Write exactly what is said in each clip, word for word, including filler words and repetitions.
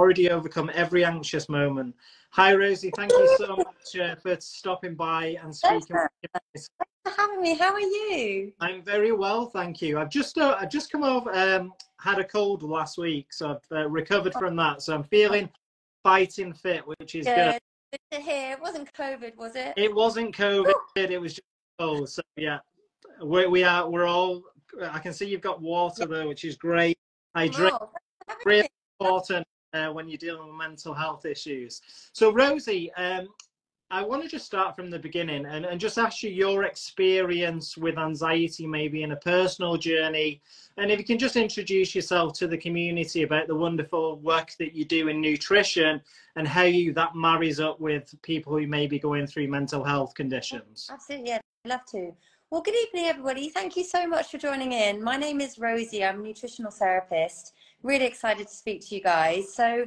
already overcome every anxious moment. Hi, Rosie. Thank you so much uh, for stopping by and speaking. Thanks for having me. How are you? I'm very well, thank you. I've just uh, I've just come over, um, had a cold last week, so I've uh, recovered from that. So I'm feeling fighting fit, which is good. Good. Good to hear. It wasn't COVID, was it? It wasn't COVID. It was just cold. So yeah, we we are we're all. I can see you've got water there, which is great. Hydration, Oh, really important uh, when you're dealing with mental health issues. So Rosie, um, I want to just start from the beginning and, and just ask you your experience with anxiety, maybe in a personal journey. And if you can just introduce yourself to the community about the wonderful work that you do in nutrition and how you that marries up with people who may be going through mental health conditions. absolutely. Yeah, I'd love to. Well, good evening, everybody. Thank you so much for joining in. My name is Rosie. I'm a nutritional therapist. Really excited to speak to you guys. So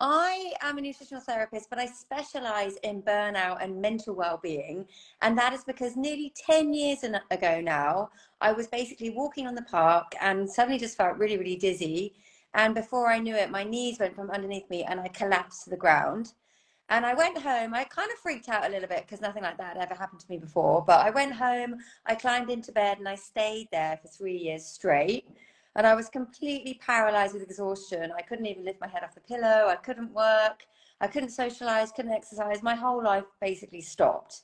I am a nutritional therapist, but I specialize in burnout and mental well-being. And that is because nearly ten years ago now, I was basically walking on the park and suddenly just felt really, really dizzy. And before I knew it, my knees went from underneath me and I collapsed to the ground. And I went home. I kind of freaked out a little bit because nothing like that had ever happened to me before. But I went home, I climbed into bed, and I stayed there for three years straight. And I was completely paralyzed with exhaustion. I couldn't even lift my head off the pillow. I couldn't work. I couldn't socialize, couldn't exercise. My whole life basically stopped.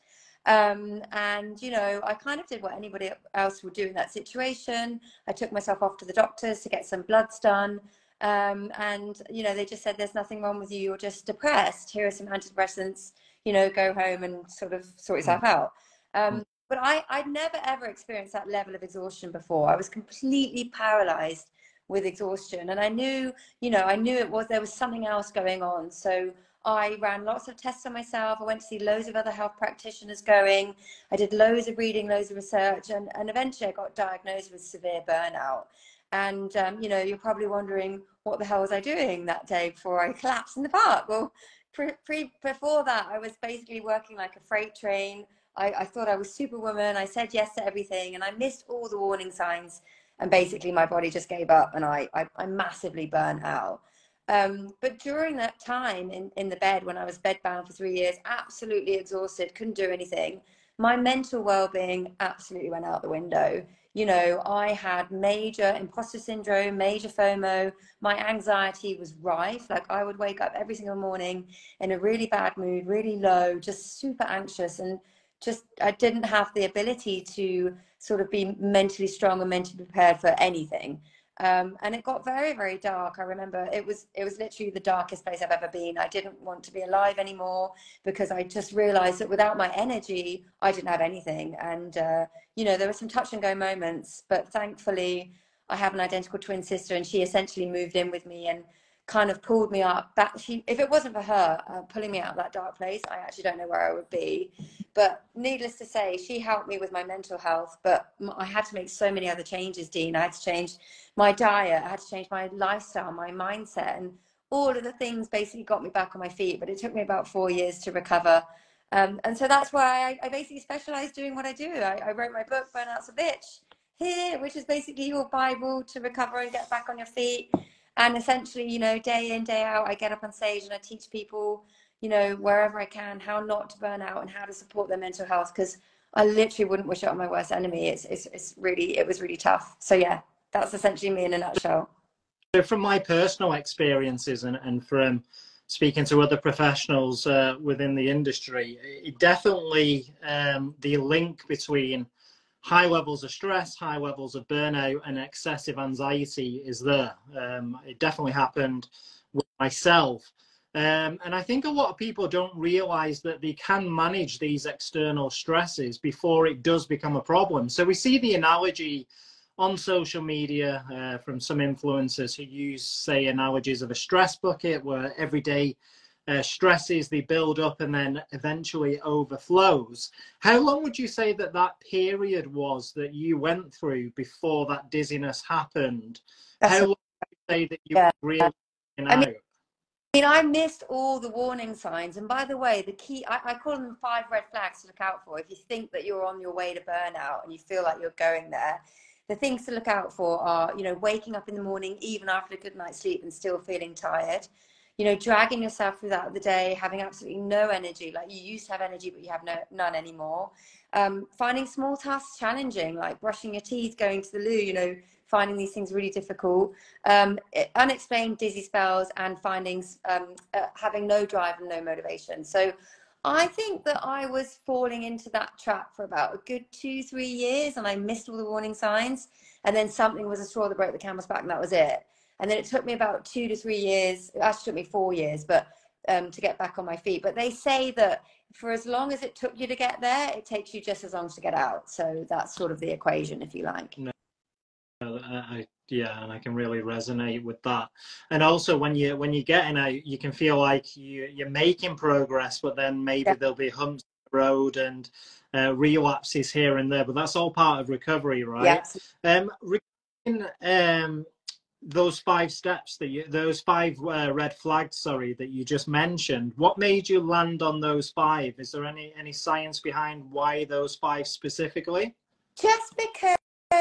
Um, and, you know, I kind of did what anybody else would do in that situation. I took myself off to the doctors to get some bloods done. Um, and, you know, they just said, there's nothing wrong with you. You're just depressed. Here are some antidepressants, you know, go home and sort of sort yourself out. Um, but I, I'd never, ever experienced that level of exhaustion before. I was completely paralyzed with exhaustion. And I knew, you know, I knew it was, there was something else going on. So I ran lots of tests on myself. I went to see loads of other health practitioners going. I did loads of reading, loads of research. And, and eventually I got diagnosed with severe burnout. And, um, you know, you're probably wondering, what the hell was I doing that day before I collapsed in the park? Well, pre, pre, before that, I was basically working like a freight train. I, I thought I was Superwoman. I said yes to everything, and I missed all the warning signs. And basically, my body just gave up, and I, I, I massively burnt out. Um, but during that time in, in the bed, when I was bedbound for three years, absolutely exhausted, couldn't do anything, my mental well-being absolutely went out the window. You know, I had major imposter syndrome, major FOMO. My anxiety was rife. Like I would wake up every single morning in a really bad mood, really low, just super anxious. And just, I didn't have the ability to sort of be mentally strong and mentally prepared for anything. Um, and it got very, very dark. I remember it was, it was literally the darkest place I've ever been. I didn't want to be alive anymore because I just realized that without my energy, I didn't have anything. And, uh, you know, there were some touch and go moments, but thankfully I have an identical twin sister and she essentially moved in with me and kind of pulled me up back. She, if it wasn't for her uh, pulling me out of that dark place, I actually don't know where I would be. But needless to say, she helped me with my mental health, but I had to make so many other changes, Dean. I had to change my diet, I had to change my lifestyle, my mindset, and all of the things basically got me back on my feet. But it took me about four years to recover. Um, and so that's why I, I basically specialize doing what I do. I, I wrote my book, Burnout's a Bitch, here, which is basically your Bible to recover and get back on your feet. And essentially, you know, day in, day out, I get up on stage and I teach people, you know, wherever I can, how not to burn out and how to support their mental health. Because I literally wouldn't wish it on my worst enemy. It's, it's, it's really, it was really tough. So yeah, that's essentially me in a nutshell. So from my personal experiences and, and from speaking to other professionals uh, within the industry, it definitely um, the link between high levels of stress, high levels of burnout and excessive anxiety is there. Um, it definitely happened with myself. Um, and I think a lot of people don't realize that they can manage these external stresses before it does become a problem. So we see the analogy on social media uh, from some influencers who use, say, analogies of a stress bucket where every day uh, stresses, they build up and then eventually overflows. How long would you say that that period was that you went through before that dizziness happened? That's How long would you say that you yeah. were really I mean, I mean, I missed all the warning signs. And by the way, the key, I, I call them five red flags to look out for. If you think that you're on your way to burnout and you feel like you're going there, the things to look out for are, you know, waking up in the morning, even after a good night's sleep and still feeling tired. you know, dragging yourself throughout the day, having absolutely no energy, like you used to have energy, but you have no, none anymore. Um, finding small tasks challenging, like brushing your teeth, going to the loo, you know, finding these things really difficult. Um, unexplained dizzy spells, and finding, um, uh, having no drive and no motivation. So I think that I was falling into that trap for about a good two, three years, and I missed all the warning signs. And then something was a straw that broke the camel's back, and that was it. And then it took me about two to three years. It actually took me four years, but um, to get back on my feet. But they say that for as long as it took you to get there, it takes you just as long to get out. So that's sort of the equation, if you like. No, I, yeah, and I can really resonate with that. And also, when you when you're getting out, you can feel like you you're making progress, but then maybe Yeah. there'll be humps in the road and uh, relapses here and there. But that's all part of recovery, right? Yeah. Um, regarding, um, those five steps that you, those five uh, red flags, sorry, that you just mentioned, what made you land on those five? Is there any any science behind why those five specifically? Just because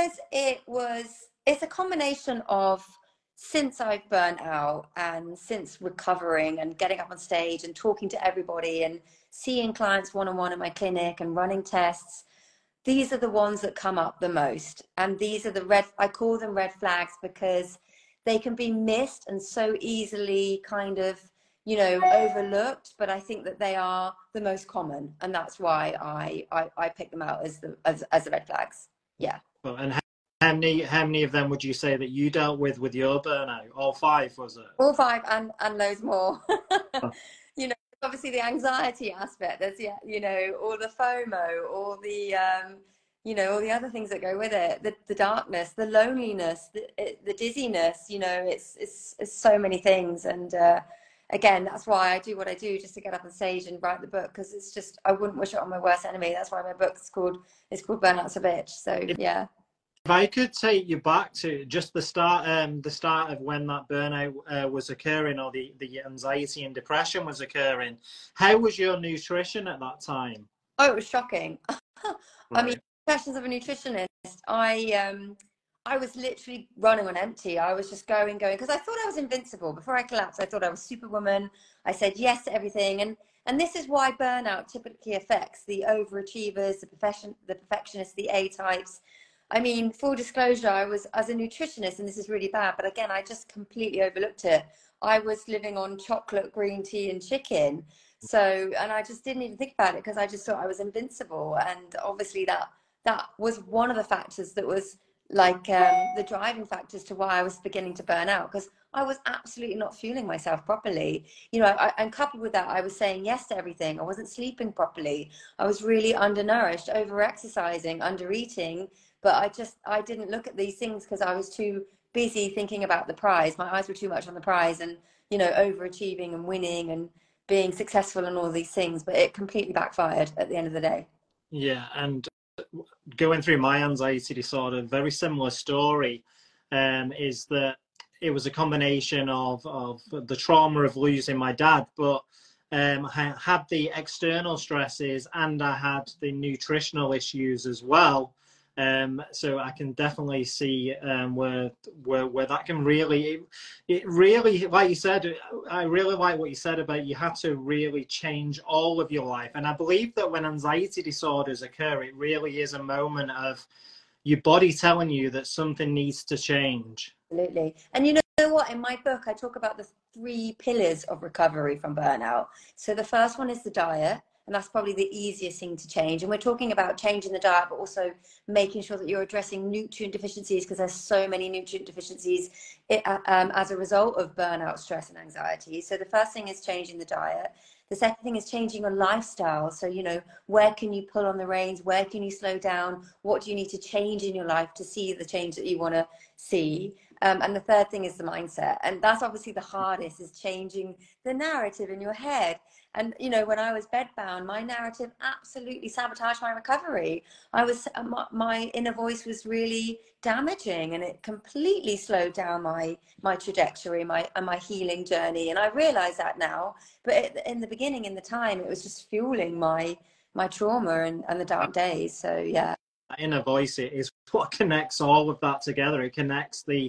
it was, it's a combination of, since I've burnt out and since recovering and getting up on stage and talking to everybody and seeing clients one-on-one in my clinic and running tests, these are the ones that come up the most. And these are the red, I call them red flags, because they can be missed and so easily kind of, you know, overlooked, but I think that they are the most common, and that's why I I, I pick them out as the as, as the red flags. Yeah. Well, and how many how many of them would you say that you dealt with with your burnout? All five, was it? All five, and and loads more. Oh. You know, obviously the anxiety aspect. There's, yeah, you know, all the FOMO, all the um, you know, all the other things that go with it. The the darkness, the loneliness, the the dizziness. You know, it's it's, it's so many things. And uh, again, that's why I do what I do, just to get up on stage and write the book, because it's just, I wouldn't wish it on my worst enemy. That's why my book's called it's called Burnout's a Bitch. So yeah. If I could take you back to just the start, um, the start of when that burnout uh, was occurring, or the, the anxiety and depression was occurring, how was your nutrition at that time? Oh, it was shocking. Right. I mean, questions of a nutritionist. I um, I was literally running on empty. I was just going, going, because I thought I was invincible. Before I collapsed, I thought I was Superwoman. I said yes to everything, and and this is why burnout typically affects the overachievers, the profession, the perfectionists, the A types. I mean, full disclosure, I was, as a nutritionist, and this is really bad, but again, I just completely overlooked it. I was living on chocolate, green tea, and chicken. So, and I just didn't even think about it, because I just thought I was invincible. And obviously that, that was one of the factors that was like um, the driving factors to why I was beginning to burn out, because I was absolutely not fueling myself properly. You know, I, and coupled with that, I was saying yes to everything. I wasn't sleeping properly. I was really undernourished, over-exercising, under-eating. But I just, I didn't look at these things because I was too busy thinking about the prize. My eyes were too much on the prize, and, you know, overachieving and winning and being successful and all these things. But it completely backfired at the end of the day. Yeah, and going through my anxiety disorder, very similar story, um, is that it was a combination of, of the trauma of losing my dad, but um, I had the external stresses and I had the nutritional issues as well. Um, so I can definitely see um, where, where where that can really, it, it really, like you said, I really like what you said about you had to really change all of your life. And I believe that when anxiety disorders occur, it really is a moment of your body telling you that something needs to change. Absolutely. And you know what? In my book, I talk about the three pillars of recovery from burnout. So the first one is the diet. And that's probably the easiest thing to change. And we're talking about changing the diet, but also making sure that you're addressing nutrient deficiencies, because there's so many nutrient deficiencies um, as a result of burnout, stress, and anxiety. So the first thing is changing the diet. The second thing is changing your lifestyle. So, you know, where can you pull on the reins? Where can you slow down? What do you need to change in your life to see the change that you want to see? Um, and the third thing is the mindset. And that's obviously the hardest, is changing the narrative in your head. And, you know, when I was bedbound, my narrative absolutely sabotaged my recovery. I was, my, my inner voice was really damaging, and it completely slowed down my, my trajectory, my, and my healing journey. And I realize that now, but it, in the beginning, in the time, it was just fueling my, my trauma and, and the dark days. So, yeah. Inner voice is what connects all of that together. It connects the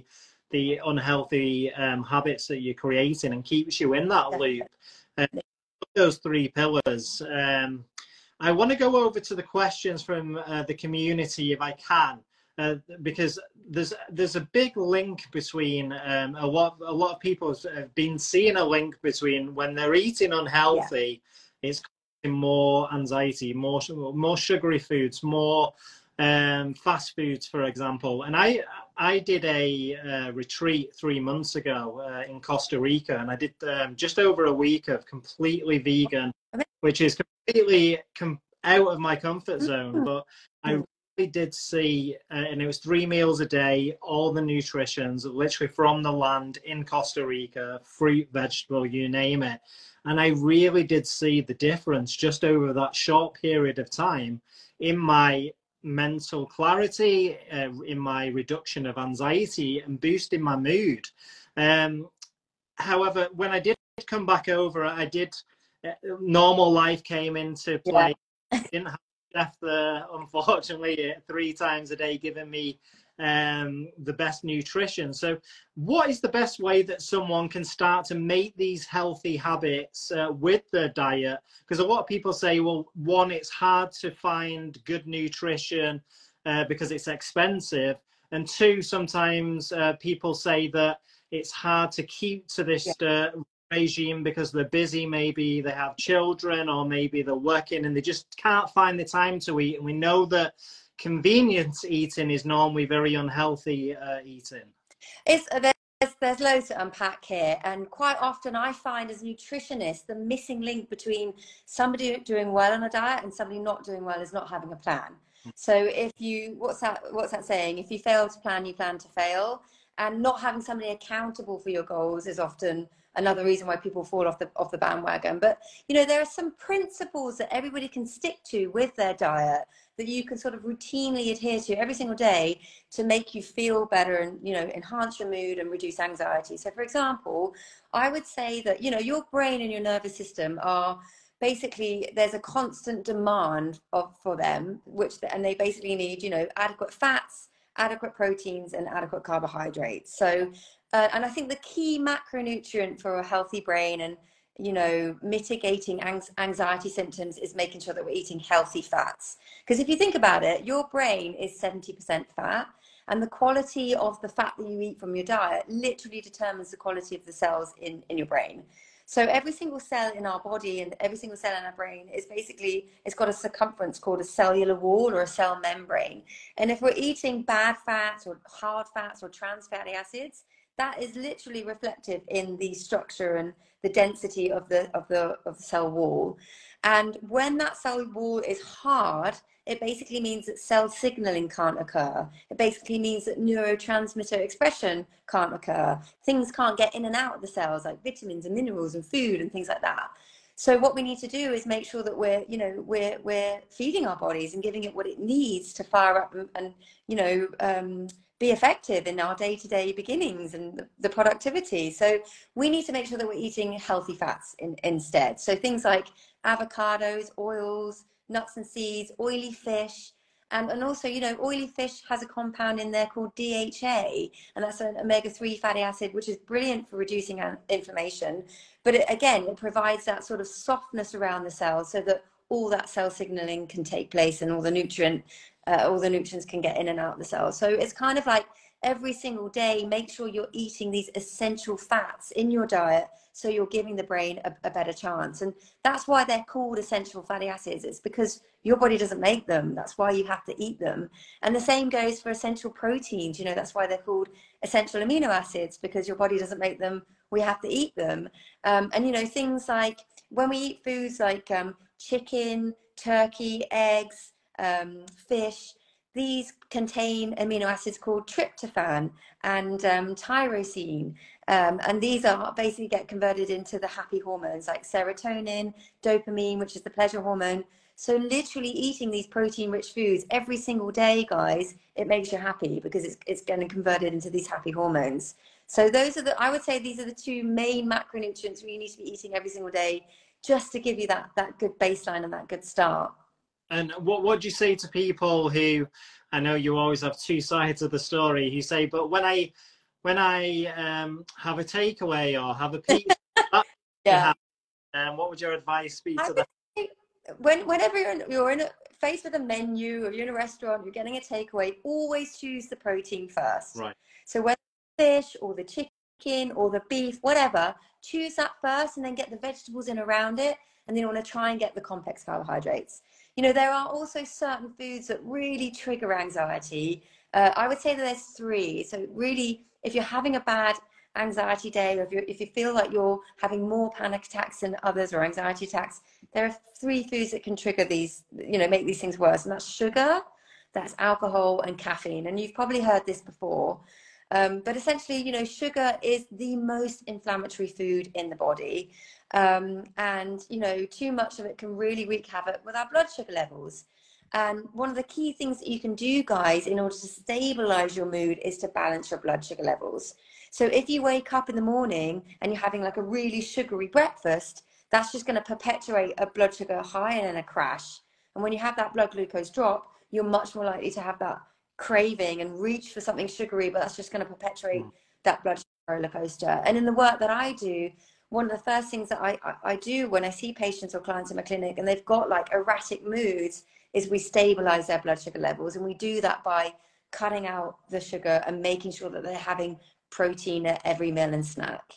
the unhealthy um, habits that you're creating and keeps you in that loop. Uh, those three pillars. Um, I want to go over to the questions from uh, the community if I can, uh, because there's there's a big link between um, a lot a lot of people have been seeing a link between when they're eating unhealthy, yeah. it's causing more anxiety, more more sugary foods, more um, fast foods, for example. And I I did a uh, retreat three months ago uh, in Costa Rica, and I did um, just over a week of completely vegan, which is completely com out of my comfort zone. But I really did see, uh, and it was three meals a day, all the nutritions, literally from the land in Costa Rica, fruit, vegetable, you name it. And I really did see the difference just over that short period of time in my mental clarity, uh, in my reduction of anxiety and boosting my mood. Um, however, when I did come back over, I did, uh, normal life came into play. Yeah. Didn't have a chef there, unfortunately, three times a day giving me um, the best nutrition. So what is the best way that someone can start to make these healthy habits uh, with their diet? Because a lot of people say, well, one, it's hard to find good nutrition uh, because it's expensive. And two, sometimes uh, people say that it's hard to keep to this uh, regime because they're busy, maybe they have children, or maybe they're working and they just can't find the time to eat. And we know that convenience eating is normally very unhealthy uh, eating. It's uh, there's, there's loads to unpack here, and quite often I find as a nutritionist the missing link between somebody doing well on a diet and somebody not doing well is not having a plan. So if you, what's that what's that saying, if you fail to plan, you plan to fail. And not having somebody accountable for your goals is often another reason why people fall off the off the bandwagon. But you know, there are some principles that everybody can stick to with their diet that you can sort of routinely adhere to every single day to make you feel better and, you know, enhance your mood and reduce anxiety. So for example, I would say that, you know, your brain and your nervous system are basically, there's a constant demand of for them, which and they basically need, you know, adequate fats, adequate proteins, and adequate carbohydrates. So uh, and I think the key macronutrient for a healthy brain and, you know, mitigating anxiety symptoms is making sure that we're eating healthy fats. Because if you think about it, your brain is seventy percent fat, and the quality of the fat that you eat from your diet literally determines the quality of the cells in, in your brain. So every single cell in our body and every single cell in our brain is basically, it's got a circumference called a cellular wall or a cell membrane. And if we're eating bad fats or hard fats or trans fatty acids, that is literally reflective in the structure and the density of the of the of the cell wall. And when that cell wall is hard, it basically means that cell signaling can't occur. It basically means that neurotransmitter expression can't occur. Things can't get in and out of the cells, like vitamins and minerals and food and things like that. So what we need to do is make sure that we're, you know, we're we're feeding our bodies and giving it what it needs to fire up and, and you know, um, be effective in our day-to-day beginnings and the, the productivity. So we need to make sure that we're eating healthy fats in, instead. So things like avocados, oils, nuts and seeds, oily fish, and, and also, you know, oily fish has a compound in there called D H A, and that's an omega three fatty acid, which is brilliant for reducing inflammation. But it, again, it provides that sort of softness around the cells so that all that cell signaling can take place and all the nutrient Uh, all the nutrients can get in and out of the cells. So it's kind of like every single day, make sure you're eating these essential fats in your diet so you're giving the brain a, a better chance. And that's why they're called essential fatty acids. It's because your body doesn't make them. That's why you have to eat them. And the same goes for essential proteins. You know, that's why they're called essential amino acids, because your body doesn't make them. We have to eat them. Um, and, you know, things like when we eat foods like um, chicken, turkey, eggs, Um, fish, these contain amino acids called tryptophan and um, tyrosine, um, and these are basically get converted into the happy hormones like serotonin, dopamine, which is the pleasure hormone. So literally eating these protein-rich foods every single day, guys, it makes you happy because it's it's getting converted into these happy hormones. So those are the, I would say these are the two main macronutrients we need to be eating every single day just to give you that that good baseline and that good start. And what what do you say to people who, I know you always have two sides of the story, who say, but when I when I um, have a takeaway or have a pizza, Yeah. Um, what would your advice be I to would them? say when whenever you're in, you're in a, faced with a menu, or you're in a restaurant, you're getting a takeaway, always choose the protein first. Right. So whether it's fish or the chicken or the beef, whatever, choose that first, and then get the vegetables in around it, and then you want to try and get the complex carbohydrates. You know, there are also certain foods that really trigger anxiety. Uh, I would say that there's three. So really, if you're having a bad anxiety day, or if you if you feel like you're having more panic attacks than others or anxiety attacks, there are three foods that can trigger these, you know, make these things worse, and that's sugar, that's alcohol, and caffeine. And you've probably heard this before, um, but essentially, you know, sugar is the most inflammatory food in the body, um, and you know, too much of it can really wreak havoc with our blood sugar levels. And one of the key things that you can do, guys, in order to stabilize your mood is to balance your blood sugar levels. So if you wake up in the morning and you're having like a really sugary breakfast, that's just going to perpetuate a blood sugar high and then a crash. And when you have that blood glucose drop, you're much more likely to have that craving and reach for something sugary, but that's just going to perpetuate mm. that blood sugar roller coaster. And in the work that I do, one of the first things that I, I, I do when I see patients or clients in my clinic and they've got like erratic moods is we stabilize their blood sugar levels. And we do that by cutting out the sugar and making sure that they're having protein at every meal and snack.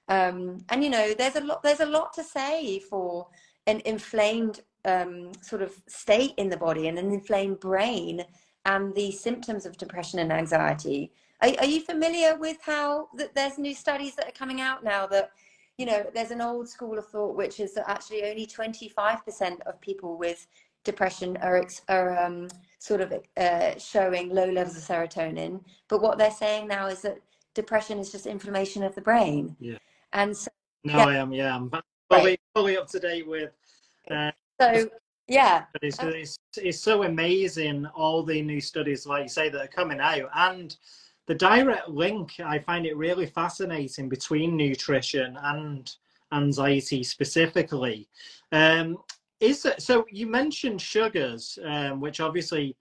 Um, and you know, there's a lot there's a lot to say for an inflamed um, sort of state in the body and an inflamed brain and the symptoms of depression and anxiety. Are, are you familiar with how that there's new studies that are coming out now that, you know, there's an old school of thought which is that actually only twenty-five percent of people with depression are, are um, sort of uh, showing low levels of serotonin, but what they're saying now is that depression is just inflammation of the brain. Yeah. And so no yeah. I am yeah I'm fully, right. fully up to date with uh, so yeah it's, it's, it's so amazing, all the new studies like you say that are coming out, and the direct link, I find it really fascinating, between nutrition and anxiety specifically. Um, is it, so you mentioned sugars, um, which obviously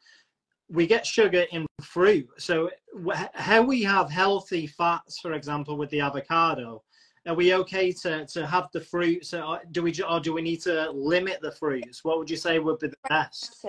we get sugar in fruit. So how we have healthy fats, for example, with the avocado, are we okay to, to have the fruits? Or do we, or do we need to limit the fruits? What would you say would be the best?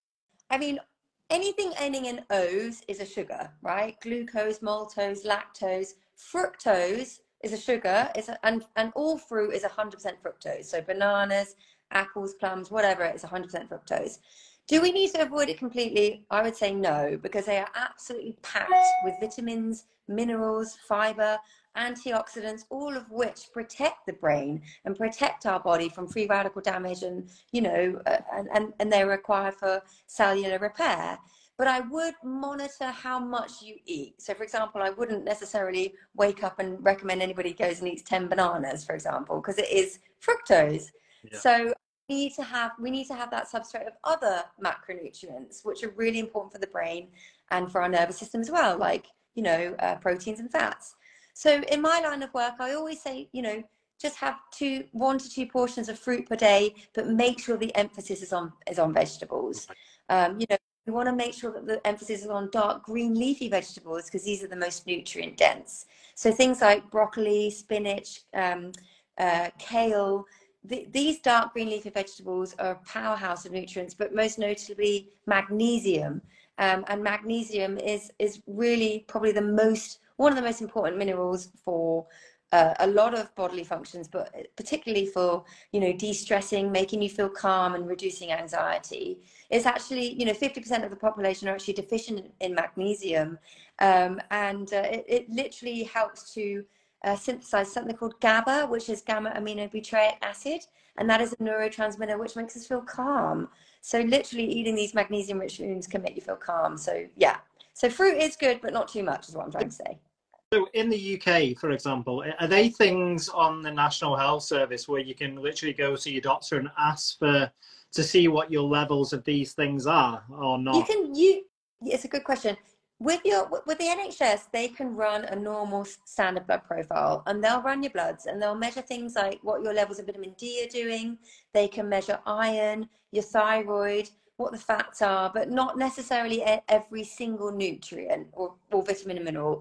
I mean, anything ending in O's is a sugar, right? Glucose, maltose, lactose, fructose is a sugar, is a, and, and all fruit is one hundred percent fructose. So bananas, apples, plums, whatever, it's one hundred percent fructose. Do we need to avoid it completely? I would say no, because they are absolutely packed with vitamins, minerals, fiber, antioxidants, all of which protect the brain and protect our body from free radical damage, and you know, uh, and, and, and they're required for cellular repair. But I would monitor how much you eat. So for example, I wouldn't necessarily wake up and recommend anybody goes and eats ten bananas, for example, because it is fructose. Yeah. So we need to have we need to have that substrate of other macronutrients, which are really important for the brain and for our nervous system as well, like, you know, uh, proteins and fats. So in my line of work, I always say, you know, just have two, one to two portions of fruit per day, but make sure the emphasis is on is on vegetables. Um, you know, we want to make sure that the emphasis is on dark green leafy vegetables, because these are the most nutrient dense. So things like broccoli, spinach, um, uh, kale. The, these dark green leafy vegetables are a powerhouse of nutrients, but most notably magnesium. Um, and magnesium is is really probably the most one of the most important minerals for uh, a lot of bodily functions, but particularly for, you know, de-stressing, making you feel calm and reducing anxiety. It's actually, you know, fifty percent of the population are actually deficient in, in magnesium. Um, and uh, it, it literally helps to uh, synthesize something called GABA, which is gamma aminobutyric acid. And that is a neurotransmitter which makes us feel calm. So literally eating these magnesium rich foods can make you feel calm. So yeah. So fruit is good, but not too much, is what I'm trying to say. So in the U K, for example, are they things on the National Health Service where you can literally go to your doctor and ask for to see what your levels of these things are, or not? You can. You. It's a good question. With your with the N H S, they can run a normal standard blood profile, and they'll run your bloods, and they'll measure things like what your levels of vitamin D are doing. They can measure iron, your thyroid, what the fats are, but not necessarily every single nutrient or, or vitamin and mineral.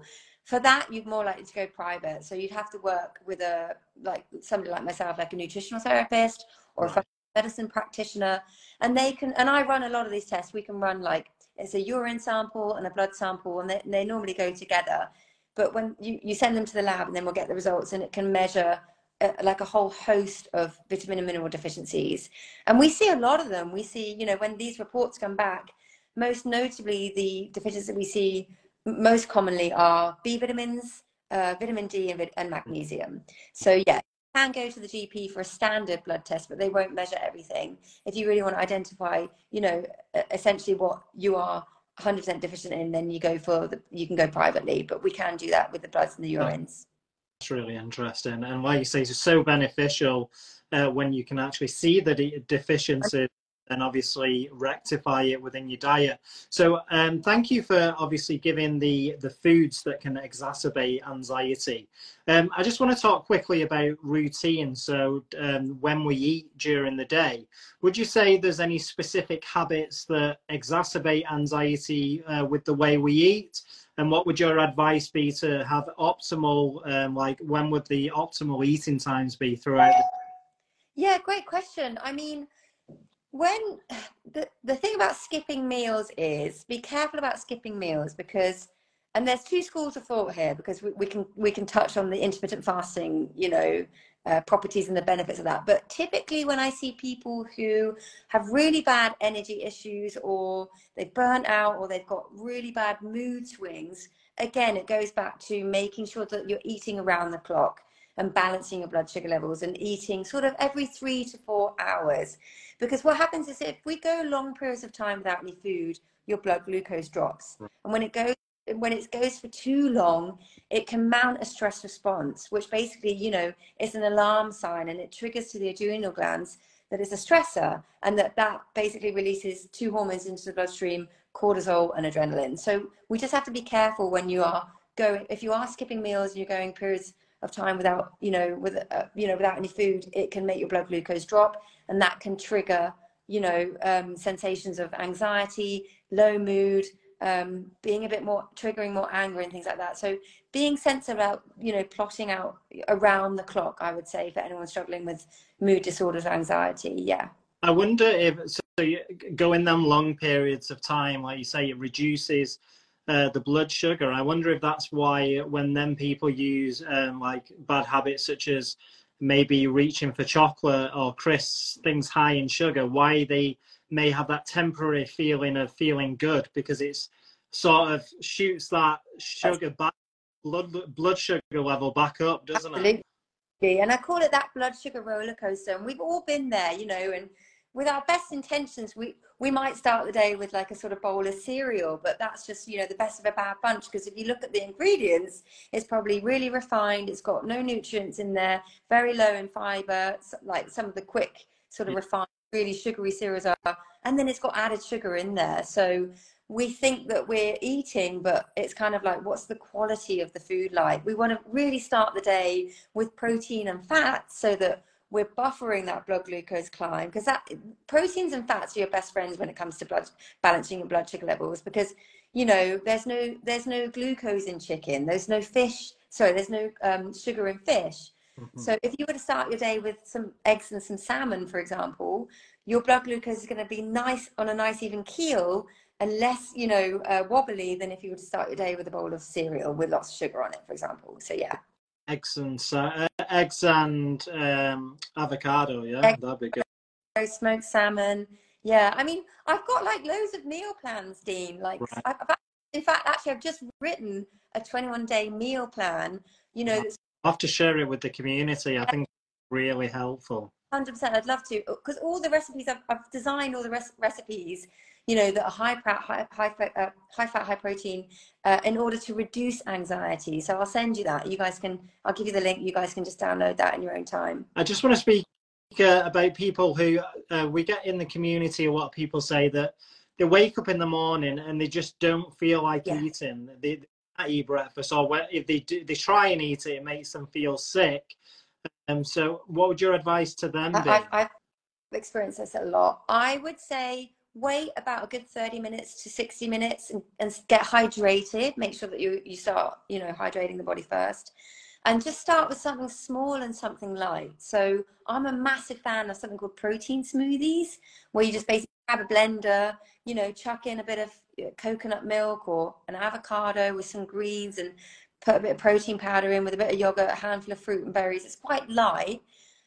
For that, you're more likely to go private. So you'd have to work with a, like somebody like myself, like a nutritional therapist or right. a medicine practitioner. And they can, and I run a lot of these tests. We can run like, it's a urine sample and a blood sample, and they, they normally go together. But when you, you send them to the lab, and then we'll get the results, and it can measure uh, like a whole host of vitamin and mineral deficiencies. And we see a lot of them. We see, you know, when these reports come back, most notably the deficiencies that we see most commonly are B vitamins, uh, vitamin D, and, and magnesium. So yeah, you can go to the G P for a standard blood test, but they won't measure everything. If you really want to identify, you know, essentially what you are one hundred percent deficient in, then you go for the, you can go privately, but we can do that with the bloods and the urines. That's really interesting. And like you say, it's so beneficial uh, when you can actually see the de deficiency and obviously rectify it within your diet. So um, thank you for obviously giving the, the foods that can exacerbate anxiety. Um, I just want to talk quickly about routine. So um, when we eat during the day, would you say there's any specific habits that exacerbate anxiety uh, with the way we eat? And what would your advice be to have optimal, um, like when would the optimal eating times be throughout the Yeah, great question. I mean, when the, the thing about skipping meals is be careful about skipping meals, because, and there's two schools of thought here, because we, we can we can touch on the intermittent fasting, you know, uh, properties and the benefits of that. But typically when I see people who have really bad energy issues, or they've burnt out, or they've got really bad mood swings, again, it goes back to making sure that you're eating around the clock and balancing your blood sugar levels and eating sort of every three to four hours. Because what happens is if we go long periods of time without any food, your blood glucose drops. And when it goes when it goes for too long, it can mount a stress response, which basically, you know, is an alarm sign, and it triggers to the adrenal glands that it's a stressor, and that that basically releases two hormones into the bloodstream, cortisol and adrenaline. So we just have to be careful when you are going, if you are skipping meals and you're going periods of time without, you know, with, uh, you know, without any food, it can make your blood glucose drop, and that can trigger, you know, um, sensations of anxiety, low mood, um, being a bit more, triggering more anger and things like that. So being sensitive about, you know, plotting out around the clock, I would say, for anyone struggling with mood disorders or anxiety. Yeah. I wonder if, so you go in them long periods of time, like you say, it reduces uh, the blood sugar. I wonder if that's why when then people use um, like bad habits such as maybe reaching for chocolate or crisps, things high in sugar, why they may have that temporary feeling of feeling good, because it's sort of shoots that sugar back, blood blood sugar level back up, doesn't Absolutely. it? And I call it that blood sugar roller coaster. And we've all been there, you know, and with our best intentions, we, we might start the day with like a sort of bowl of cereal, but that's just, you know, the best of a bad bunch. Because if you look at the ingredients, it's probably really refined. It's got no nutrients in there, very low in fiber, like some of the quick sort of refined, really sugary cereals are. And then it's got added sugar in there. So we think that we're eating, but it's kind of like, what's the quality of the food like? We want to really start the day with protein and fat so that we're buffering that blood glucose climb, because that proteins and fats are your best friends when it comes to blood balancing your blood sugar levels. Because, you know, there's no there's no glucose in chicken, there's no fish, sorry, there's no um, sugar in fish. Mm-hmm. So if you were to start your day with some eggs and some salmon, for example, your blood glucose is going to be nice on a nice even keel, and less, you know, uh, wobbly than if you were to start your day with a bowl of cereal with lots of sugar on it, for example. So yeah. Eggs and uh, eggs and um, avocado, yeah, eggs, that'd be good. Smoked salmon, yeah. I mean, I've got like loads of meal plans, Dean. Like, right. I've, in fact, actually, I've just written a twenty-one day meal plan. You know, that's, I'll have to share it with the community. I think it's really helpful. one hundred percent, I'd love to, because all the recipes I've, I've designed, all the res recipes, you know, that are high fat, high, high, uh, high fat, high protein, uh, in order to reduce anxiety. So I'll send you that. You guys can, I'll give you the link. You guys can just download that in your own time. I just want to speak uh, about people who uh, we get in the community. A lot of people say that they wake up in the morning and they just don't feel like yeah. eating. They, they can't eat breakfast, or if they do, they try and eat it, it makes them feel sick. Um, so what would your advice to them be? I, I've experienced this a lot. I would say wait about a good thirty minutes to sixty minutes and, and get hydrated. Make sure that you, you start, you know, hydrating the body first. And just start with something small and something light. So I'm a massive fan of something called protein smoothies, where you just basically grab a blender, you know, chuck in a bit of coconut milk or an avocado with some greens and put a bit of protein powder in with a bit of yogurt, a handful of fruit and berries. It's quite light,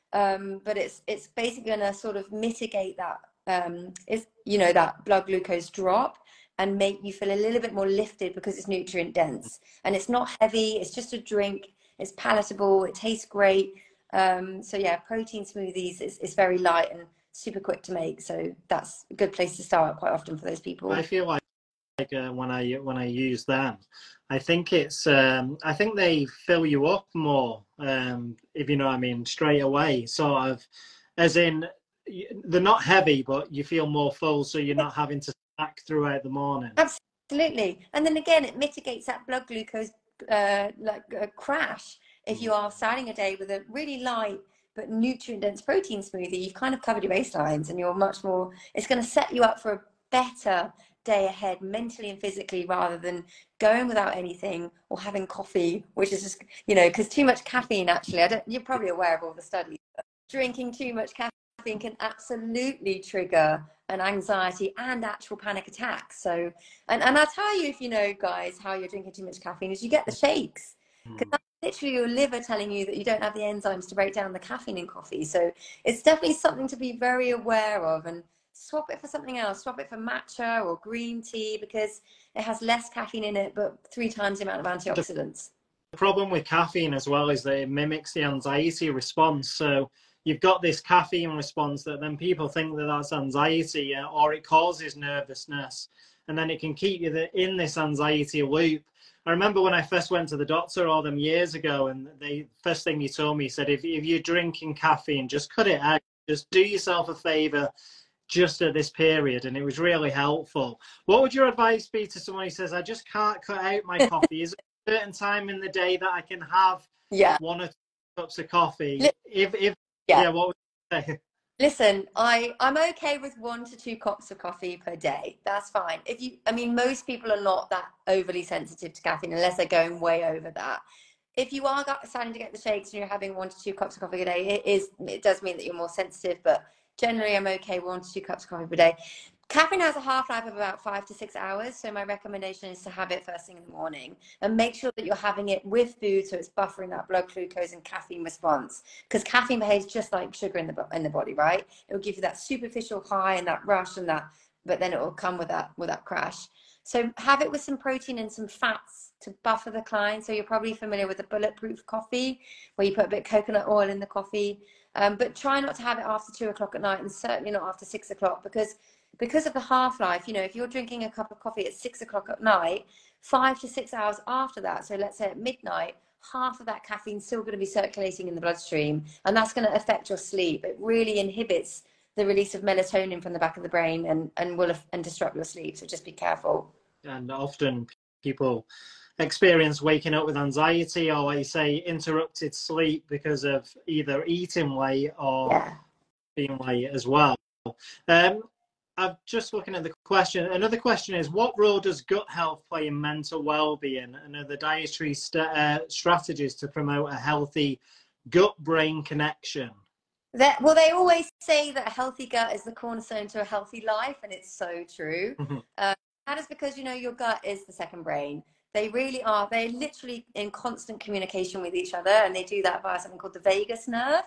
um, but it's it's basically going to sort of mitigate that, um, is you know, that blood glucose drop and make you feel a little bit more lifted because it's nutrient dense. And it's not heavy, it's just a drink. It's palatable, it tastes great. Um, so yeah, protein smoothies is, is very light and super quick to make. So that's a good place to start quite often for those people. I feel like like uh, when I when I use them, I think it's um, I think they fill you up more, um, if you know what I mean, straight away. Sort of, as in they're not heavy, but you feel more full, so you're not having to snack throughout the morning. Absolutely, and then again, it mitigates that blood glucose uh, like a crash. If you are starting a day with a really light but nutrient dense protein smoothie, you've kind of covered your baselines, and you're much more. It's going to set you up for a better day ahead mentally and physically, rather than going without anything or having coffee, which is just, you know, because too much caffeine, actually, I don't, you're probably aware of all the studies, but drinking too much caffeine can absolutely trigger an anxiety and actual panic attacks. So, and, and I'll tell you, if you know, guys, how you're drinking too much caffeine is you get the shakes, because that's literally your liver telling you that you don't have the enzymes to break down the caffeine in coffee. So it's definitely something to be very aware of, and swap it for something else. Swap it for matcha or green tea, because it has less caffeine in it, but three times the amount of antioxidants. The problem with caffeine as well is that it mimics the anxiety response. So you've got this caffeine response that then people think that that's anxiety, uh, or it causes nervousness, and then it can keep you in this anxiety loop. I remember when I first went to the doctor all them years ago, and the first thing he told me, he said, if, if you're drinking caffeine, just cut it out. Just do yourself a favor just at this period. And it was really helpful. What would your advice be to someone who says, I just can't cut out my coffee? Is there a certain time in the day that I can have yeah. one or two cups of coffee? Li- if, if yeah. yeah, what would you say? Listen, I, I'm okay with one to two cups of coffee per day. That's fine. If you, I mean, most people are not that overly sensitive to caffeine unless they're going way over that. If you are starting to get the shakes and you're having one to two cups of coffee a day, it is, it does mean that you're more sensitive, but generally I'm okay one to two cups of coffee per day. Caffeine has a half-life of about five to six hours. So my recommendation is to have it first thing in the morning, and make sure that you're having it with food, so it's buffering that blood glucose and caffeine response, because caffeine behaves just like sugar in the, in the body, right? It will give you that superficial high and that rush and that, but then it will come with that, with that crash. So have it with some protein and some fats to buffer the client. So you're probably familiar with the bulletproof coffee, where you put a bit of coconut oil in the coffee, um, but try not to have it after two o'clock at night, and certainly not after six o'clock, because because of the half-life. You know, if you're drinking a cup of coffee at six o'clock at night, five to six hours after that, so let's say at midnight, half of that caffeine is still going to be circulating in the bloodstream, and that's going to affect your sleep. It really inhibits the release of melatonin from the back of the brain, and, and will and disrupt your sleep. So just be careful. And often people experience waking up with anxiety, or, like you say, interrupted sleep because of either eating late or yeah. being late as well. Um, I'm just looking at the question. Another question is, what role does gut health play in mental well-being, and are the dietary st uh, strategies to promote a healthy gut-brain connection? That, well, they always say that a healthy gut is the cornerstone to a healthy life, and it's so true. uh, that is because, you know, your gut is the second brain. They really are. They're literally in constant communication with each other, and they do that via something called the vagus nerve.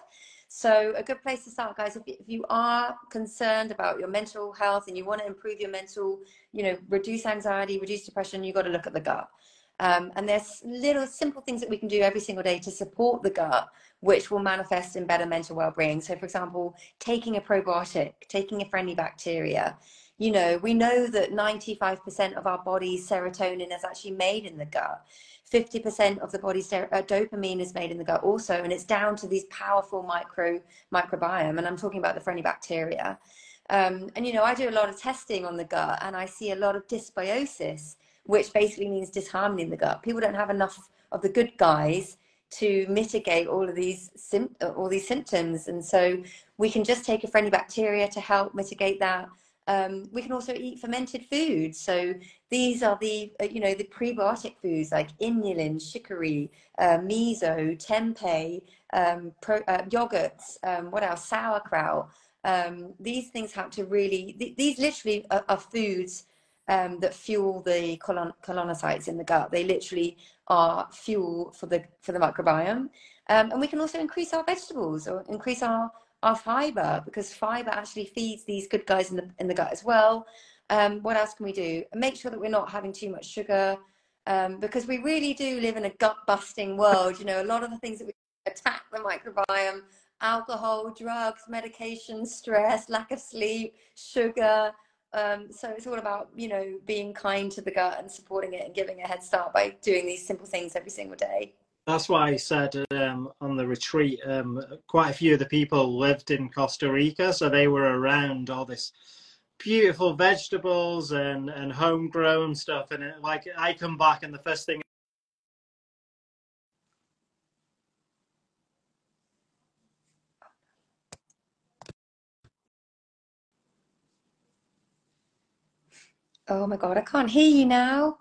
So a good place to start, guys, if, if you are concerned about your mental health and you want to improve your mental, you know, reduce anxiety, reduce depression, you've got to look at the gut. Um, and there's little simple things that we can do every single day to support the gut, which will manifest in better mental well-being. So, for example, taking a probiotic, taking a friendly bacteria. You know, we know that ninety-five percent of our body's serotonin is actually made in the gut. fifty percent of the body's uh, dopamine is made in the gut also, and it's down to these powerful micro microbiome, and I'm talking about the friendly bacteria. Um, and, you know, I do a lot of testing on the gut, and I see a lot of dysbiosis, which basically means disharmony in the gut. People don't have enough of the good guys to mitigate all of these all these symptoms, and so we can just take a friendly bacteria to help mitigate that. Um, we can also eat fermented foods. So these are the, uh, you know, the prebiotic foods like inulin, chicory, uh, miso, tempeh, um, pro, uh, yogurts, um, what else? Sauerkraut. Um, these things have to really, th these literally are, are foods um, that fuel the colon colonocytes in the gut. They literally are fuel for the, for the microbiome. Um, and we can also increase our vegetables or increase our our fiber, because fiber actually feeds these good guys in the in the gut as well. Um, what else can we do? Make sure that we're not having too much sugar, um, because we really do live in a gut busting world. You know, a lot of the things that we attack the microbiome: alcohol, drugs, medication, stress, lack of sleep, sugar. Um, so it's all about, you know, being kind to the gut and supporting it and giving a head start by doing these simple things every single day. That's why I said um, on the retreat, um, quite a few of the people lived in Costa Rica, so they were around all this beautiful vegetables and, and homegrown stuff. And it, like, I come back and the first thing. Oh my God, I can't hear you now.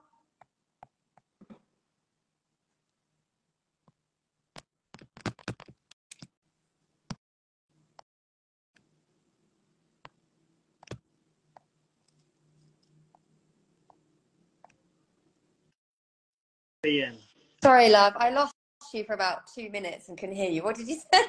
Ian. Sorry, love. I lost you for about two minutes and couldn't hear you. What did you say?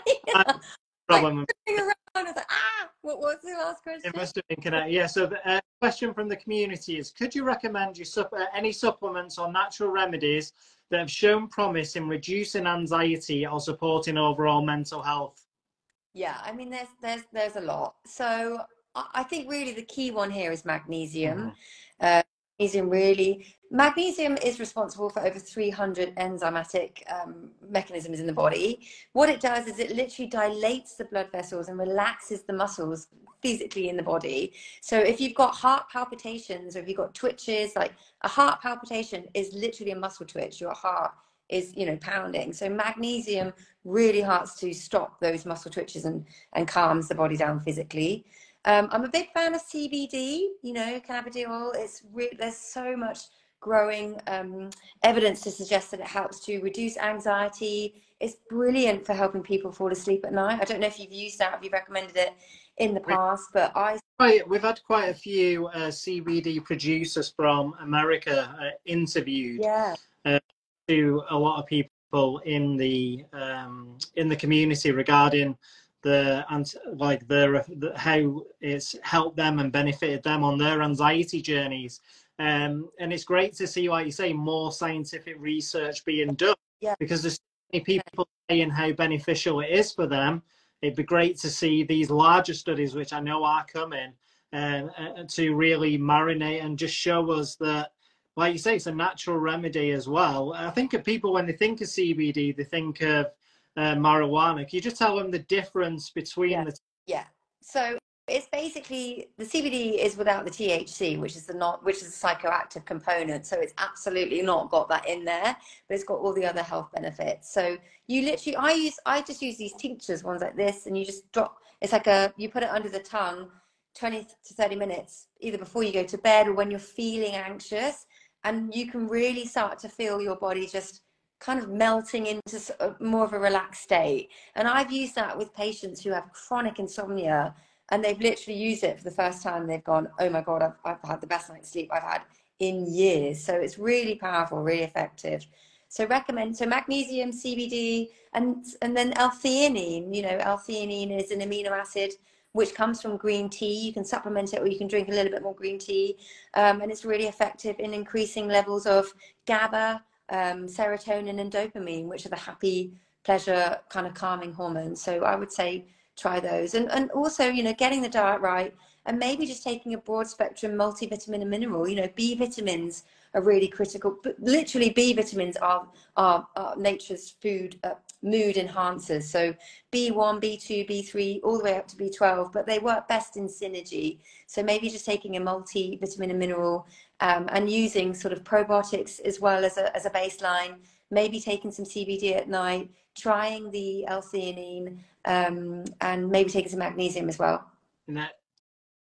Like, Problem. around, I was like, ah, what was the last question? It must have been connected. Yeah. So the uh, question from the community is: could you recommend you sup uh, any supplements or natural remedies that have shown promise in reducing anxiety or supporting overall mental health? Yeah, I mean, there's there's there's a lot. So I, I think really the key one here is magnesium. Mm-hmm. Uh, magnesium really, magnesium is responsible for over three hundred enzymatic um, mechanisms in the body. What it does is it literally dilates the blood vessels and relaxes the muscles physically in the body. So if you've got heart palpitations or if you've got twitches, like a heart palpitation is literally a muscle twitch. Your heart is, you know, pounding. So magnesium really helps to stop those muscle twitches and, and calms the body down physically. Um, I'm a big fan of C B D, you know, cannabidiol. It's re- there's so much growing um, evidence to suggest that it helps to reduce anxiety. It's brilliant for helping people fall asleep at night. I don't know if you've used that, if you've recommended it in the past, but I... We've had quite a few uh, C B D producers from America uh, interviewed. Yeah. Uh, to a lot of people in the um, in the community regarding the and like the, the how it's helped them and benefited them on their anxiety journeys. Um, and it's great to see, like you say, more scientific research being done, Yeah. because there's so many people saying how beneficial it is for them. It'd be great to see these larger studies, which I know are coming, um, uh, to really marinate and just show us that, like you say, it's a natural remedy as well. I think of people, when they think of C B D, they think of uh, marijuana. Can you just tell them the difference between Yeah. the two? Yeah. So it's basically, the C B D is without the T H C, which is the not, which is a psychoactive component. So it's absolutely not got that in there, but it's got all the other health benefits. So you literally, I use, I just use these tinctures, ones like this, and you just drop. It's like a, you put it under the tongue, twenty to thirty minutes, either before you go to bed or when you're feeling anxious, and you can really start to feel your body just kind of melting into more of a relaxed state. And I've used that with patients who have chronic insomnia, and they've literally used it for the first time. They've gone, oh my God, I've, I've had the best night's sleep I've had in years. So it's really powerful, really effective. So recommend, so magnesium, C B D, and, and then L-theanine. You know, L-theanine is an amino acid which comes from green tea. You can supplement it, or you can drink a little bit more green tea. Um, and it's really effective in increasing levels of GABA, um, serotonin and dopamine, which are the happy, pleasure, kind of calming hormones. So I would say try those. And, and also, you know, getting the diet right, and maybe just taking a broad spectrum multivitamin and mineral. You know, B vitamins are really critical. But literally, B vitamins are, are, are nature's food, uh, mood enhancers. So B one, B two, B three, all the way up to B twelve, but they work best in synergy. So maybe just taking a multivitamin and mineral, um, and using sort of probiotics as well as a, as a baseline, maybe taking some C B D at night, trying the L-theanine, um, and maybe taking some magnesium as well. And that,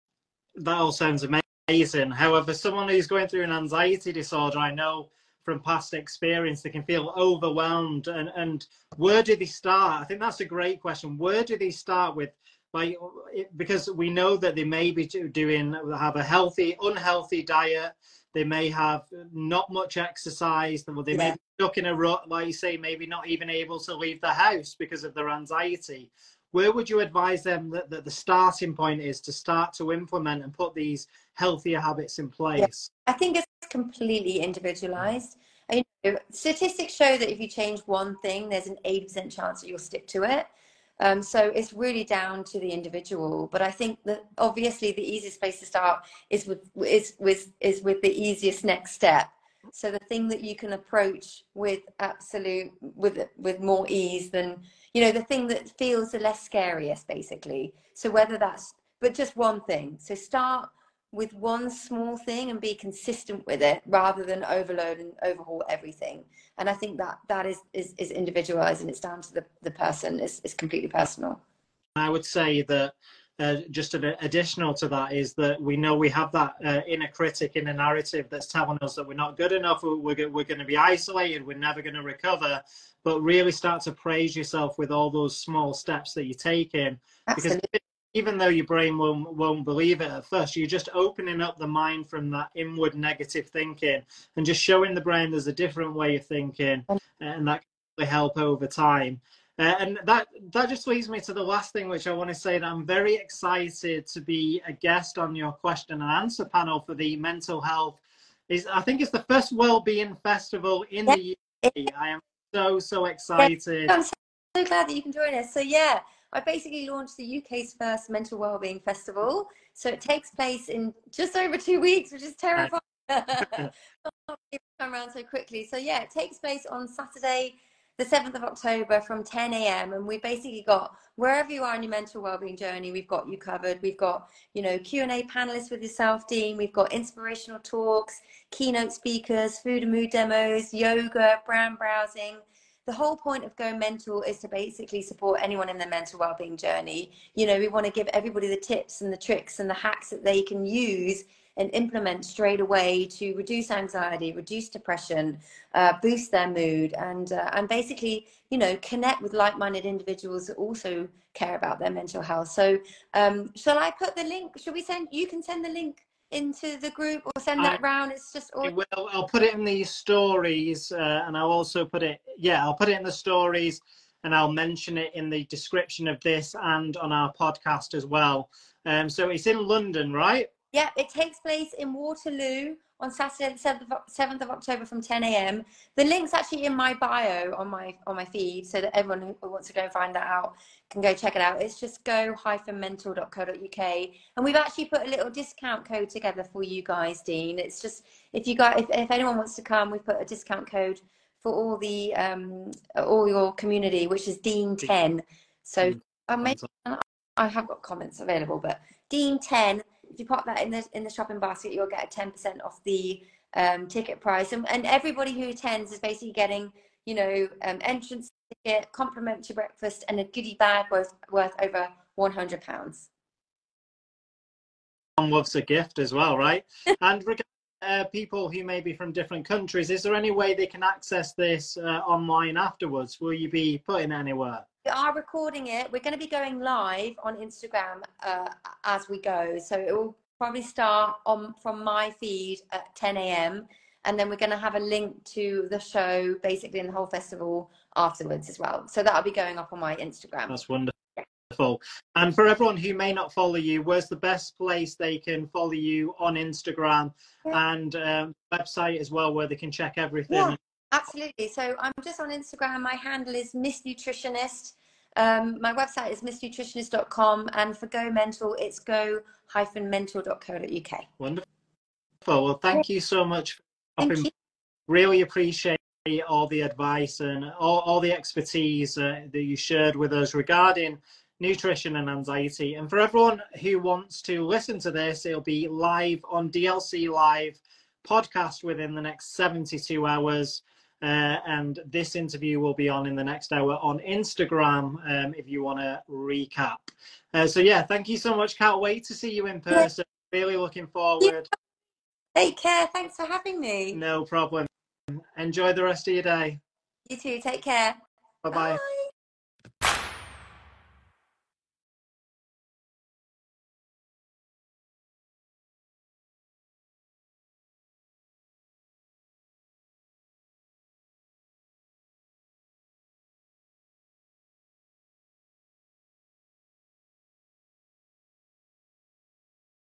that all sounds amazing. However, someone who's going through an anxiety disorder, I know from past experience, they can feel overwhelmed. And, and where do they start? I think that's a great question. Where do they start with? Like, because we know that they may be doing, have a healthy, unhealthy diet. They may have not much exercise. They may Yeah. be stuck in a rut, like you say, maybe not even able to leave the house because of their anxiety. Where would you advise them that, that the starting point is to start to implement and put these healthier habits in place? Yeah. I think it's completely individualized. And, you know, statistics show that if you change one thing, there's an eighty percent chance that you'll stick to it. Um, so it's really down to the individual. But I think that obviously the easiest place to start is with is with is with the easiest next step. So the thing that you can approach with absolute with with more ease than, you know, the thing that feels the less scariest, basically. So whether that's, but just one thing. So start with one small thing and be consistent with it rather than overload and overhaul everything. And I think that that is is, is individualized, and it's down to the, the person. It's, it's completely personal. I would say that uh, just an additional to that is that we know we have that uh, inner critic, inner narrative that's telling us that we're not good enough, we're, we're going to be isolated, we're never going to recover. But really start to praise yourself with all those small steps that you're taking. Absolutely. Because even though your brain won't, won't believe it at first, you're just opening up the mind from that inward negative thinking and just showing the brain there's a different way of thinking, and that can really help over time. Uh, and that that just leads me to the last thing, which I want to say, that I'm very excited to be a guest on your question and answer panel for the mental health. Is I think it's the first Wellbeing Festival in Yeah. the U K. I am so, so excited. Yeah. I'm so, so glad that you can join us. So yeah, I basically launched the U K's first mental wellbeing festival. So it takes place in just over two weeks, which is terrifying. Come around so quickly. So yeah, it takes place on Saturday, the seventh of October from ten A M and we basically got, wherever you are in your mental wellbeing journey, we've got you covered. We've got, you know, Q and A panelists with yourself, Dean. We've got inspirational talks, keynote speakers, food and mood demos, yoga, brand browsing. The whole point of Go Mental is to basically support anyone in their mental wellbeing journey. You know, we want to give everybody the tips and the tricks and the hacks that they can use and implement straight away to reduce anxiety, reduce depression, uh, boost their mood, and uh, and basically, you know, connect with like-minded individuals that also care about their mental health. So, um, shall I put the link? Should we send? You can send the link into the group or send that I, round. It's just all. Will, I'll put it in the stories, uh, and I'll also put it. Yeah, I'll put it in the stories, and I'll mention it in the description of this and on our podcast as well. Um, so it's in London, right? Yeah, it takes place in Waterloo on Saturday, the seventh of October from ten A M The link's actually in my bio on my on my feed, so that everyone who wants to go and find that out can go check it out. It's just go mental dot co dot U K, and we've actually put a little discount code together for you guys, Dean. It's just, if you got if, if anyone wants to come, we've put a discount code for all the um all your community, which is Dean ten. So I may I have got comments available, but Dean ten. If you pop that in the in the shopping basket, you'll get a ten percent off the um, ticket price. And, and everybody who attends is basically getting, you know, um, entrance ticket, complimentary breakfast, and a goodie bag worth worth over one hundred pounds. One loves a gift as well, right? And regarding uh, people who may be from different countries, is there any way they can access this uh, online afterwards? Will you be putting it anywhere? We are recording it. We're going to be going live on Instagram uh, as we go. So it will probably start on from my feed at ten A M and then we're going to have a link to the show basically in the whole festival afterwards as well. So that'll be going up on my Instagram. That's wonderful. Yeah. And for everyone who may not follow you, where's the best place they can follow you on Instagram? Yeah. And um, website as well, where they can check everything? Yeah. Absolutely. So I'm just on Instagram. My handle is Miss Nutritionist. Um, my website is miss nutritionist dot com, and for Go Mental, it's go mental dot co dot U K. Wonderful. Well, thank you so much for thank helping. You. Really appreciate all the advice and all, all the expertise uh, that you shared with us regarding nutrition and anxiety. And for everyone who wants to listen to this, it'll be live on D L C Live podcast within the next seventy-two hours. Uh, and this interview will be on in the next hour on Instagram um, if you want to recap. Uh, so yeah, thank you so much. Can't wait to see you in person. Really looking forward. Take care. Thanks for having me. No problem. Enjoy the rest of your day. You too. Take care. Bye-bye. Bye.